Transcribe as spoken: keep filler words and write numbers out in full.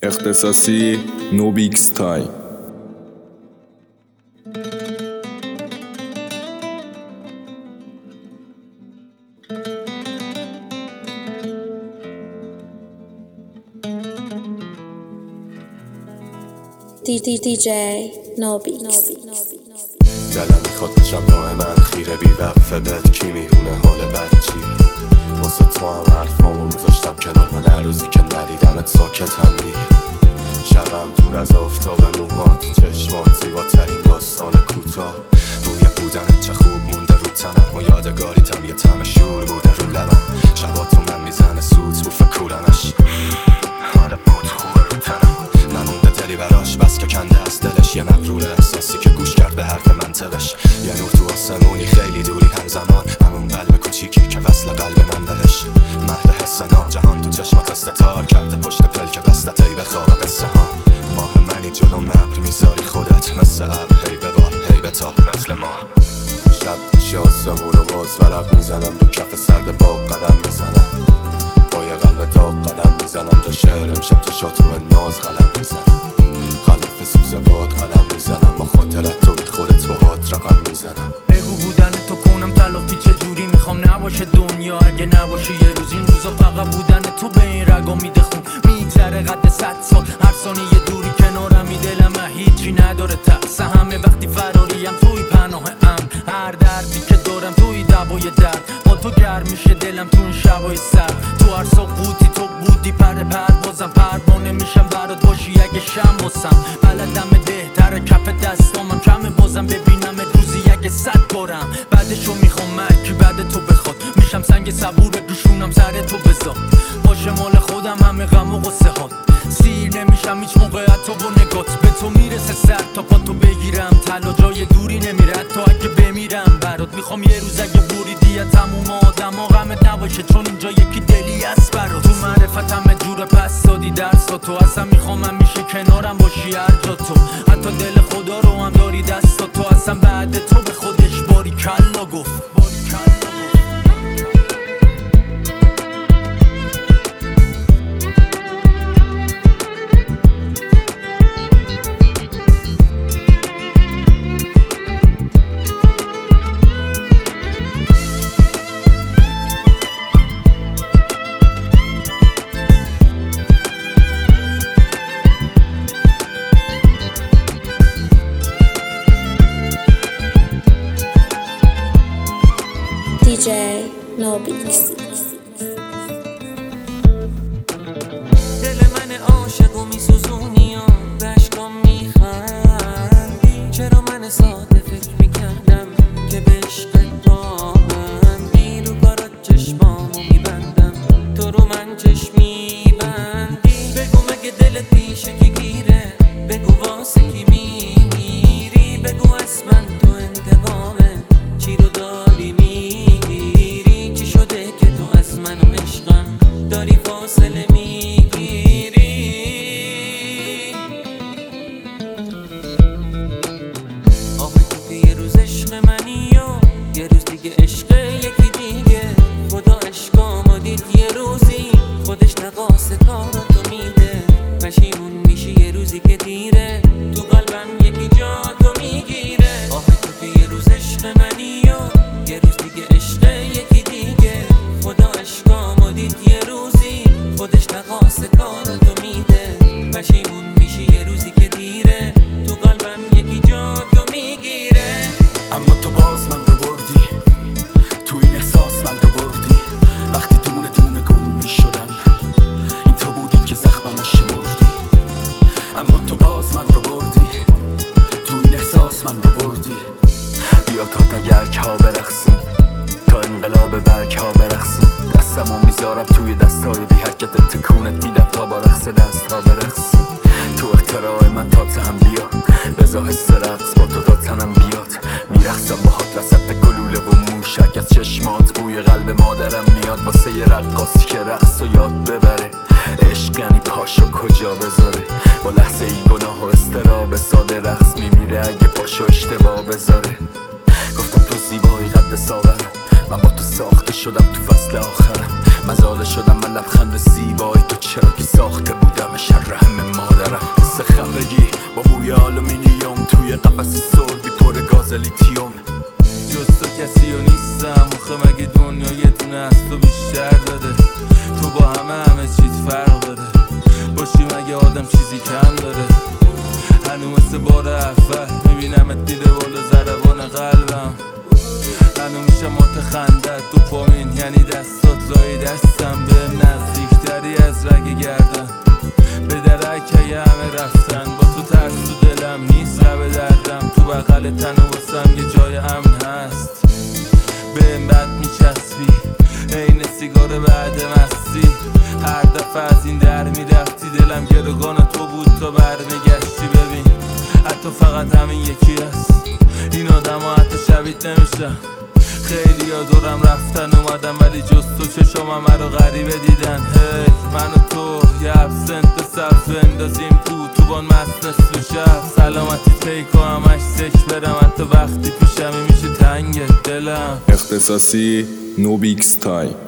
اختصاصی نوبیکس تای. دی دی دی جی نوبیکس. دلم میخواد بشم راه من خیره بی وقفه بهت کی میدونه حال بد چیه. واسه تو هم حرفامو میذاشتم کنار من هر روزی که ندیدمت ساکتم دیگه. شبم دور از آفتاب موهات، چشمات زیباترین داستان کوتاه. روی بودنت چه خوب مونده رو تنم و یادگاریتم یه طعم شور بوده رو لبم. شباتو من میزنه سوت رو فکرانش حال بود خوبه رو تنم. نمونده دلی براش بس که کنده از دلش یه مغرور احساسی که گوش کرد به حرف منطقش. یه نور تو آسمونی خیلی دوری همزمان، همون قلب کوچیکی که وصل قلب من بهش. مهد حس نام جهان تو چشمات استتار کرده پشت پل که بستت ای بخواب قصه ها. ماه منی جلو مبر میذاری خودت مثل ابر هی ببار هی بتاب مثل ما. شب شازمون رو باز ورق میزنم رو کف سرد باغ قدم میزنم. با یه قلب داغ قدم میزنم تا شعر امشب تا شاتو ناز قلم میزنم. خلف سوز باد قلم میزنم با خاطرت تو بی خودت با هات رقم میزنم. بگو بودن تو کنم تلافی چجوری میخوام نباشه دنیا اگه نباشه یه روز. این روزا فقط بودن تو به این رگا میده خون میگذره قد صد سال. هر ثانیه یه دوری کنارم دلم هیچی نداره تقصه. همه وقتی فراریم توی پناه امن، هر دردی که دارم توی دوای درد. با تو گرم میشه دلم تو این شبای سر. تو هر سقوطی تو بودی پر پر بازم پروانه میشم برات باشی اگه شم باسم. بلدم بهتره کف دستامم کمه بازم ببینم روزی اگه صد بارم. بعدشو میخوام مکی بعد تو بخواد میشم سنگ صبور بگوشونم سر تو بذار. باشه مال خودم همه غم و غصه هات. سیر نمیشم هیچ موقع حتی با نگات. به تو میرسه سر تا پا تو بگیرم تلا جای دوری نمیره حتی اگه بمیرم برات. میخوام یه روز اگه بریدی تموم آدم ها غمت نباشه چون اینجا یکی دلی هست برات. تو معرفت همه جور پس دادی درس تو اصلا میخوام همیشه کنارم باشی هر جا تو. حتی دل خدا رو هم داری دست تو اصلا بعد تو به خودش باری کلا گفت. دی جی نوبیکس. دل من عاشق و میسوزونی و بشکام میخندی. چرا من ساده فکر میکردم که به عشقت باندی. رو کارات چشمامو میبندم تو رو من چشم میبندی. بگو مگه دلت پیشه که گیره، بگو واسه کی میمیری. بگو از من تو انتقامه چی رو داری میگیری. چی شده که تو از من و عشقم داری فاصله میگیری. آخه تو که یه روز عشق منی و یه روز دیگه عشق یکی دیگه. خدا عشقامو دید یه روزی خودش نقاس کارو تو میده. پشیمون میشی یه روزی که دیره تو قلبم یکی جا تو میگیره. آخه تو که یه روز عشق منی و یه روز دیگه عشق یکی دیگه. خدا عشقامو دید یه روزی خودش نقاس کارو تو میده. پشیمون میشی یه روزی که دیره تو قلبم یکی جا تو میگیره. اما تو باز من رو بردی تو این احساس من رو بردی. وقتی دونه دونه گم میشدم این تو بودی که زخممو شمردی. اما تو باز من رو بردی تو این احساس من رو بردی. بیا تا تگرک ها برقصیم تا انقلاب برگ ها برقصیم. دستمو میذارم توی دستای بی حرکت تکونت میدم تا با رقص دست ها برقصیم. تو اختراع من تا تهم بیا بزا حس رقص با تو تا تنم بیاد. میرقصم با هات وسط گلوله و موشک از چشمات. بوی قلب مادرم میاد واسه یه رقاصی که رقص و یاد ببره. عشق یعنی پاشو کجا بذاره. با لحظه ای گناه و استراب ساده رقص میمیره اگه پاشو اشتباه بذاره. گفتم تو زیبایی قد ساغرم، من با تو ساخته شدم تو فصل آخرم. مزاله شدم من لبخند زیبایی تو چرا که ساخته بودم شر همه ما. مادرم مثل خفگی با بوی آلومینیوم توی قفس سربی پر گاز لیتیوم. جز تو کسی و نیستم آخه مگه دنیا یه دونه از تو بیشتر داره؟ تو با همه همه چیز فرق داره، باشی مگه آدم چیزی کم داره؟ هنو مثل بار اول میبینمت دیده بالا ضربان قلبم، هنو میشه متخندت تو پامین یعنی دستات لای دستم، به نزدیکتری از رگ گردن به درکه همه رفتن، با تو ترس تو دلم نیست لب دردم، تو بغل تن و واسم یه جای امن هست، به این بد میچسبی این سیگار بعد مستی، هر دفعه از این در میرفتی دلم گروگان تو بود تا برمیگشتی، ببین حتی فقط همین یکی هست این آدم ها حتی شبیت نمیشن، خیلی ها دورم رفتن اومدن ولی جز تو چشم همه رو غریبه دیدن، هی من و تو یه ابسنت صرف اندازیم تو تو بان مست نصف شب، سلامتی تیکو همش سک برم حتی وقتی پیشمی میشه تنگ دلم. اختصاصی نوبیکس تایم.